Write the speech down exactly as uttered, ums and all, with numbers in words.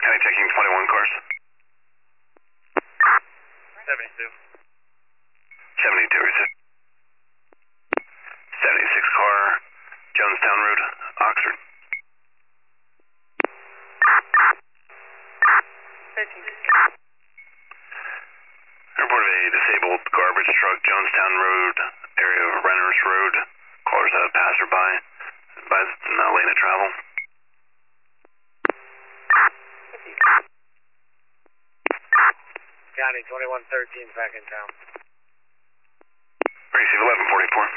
County checking twenty-one cars. seventy-two. seventy-two, receive. seventy-six car, Jonestown Road, Oxford. Report of a disabled garbage truck, Jonestown Road, area of Renners Road. Callers had a passerby. Advised in uh, lane of travel. County twenty-one thirteen back in town. Receive eleven forty-four.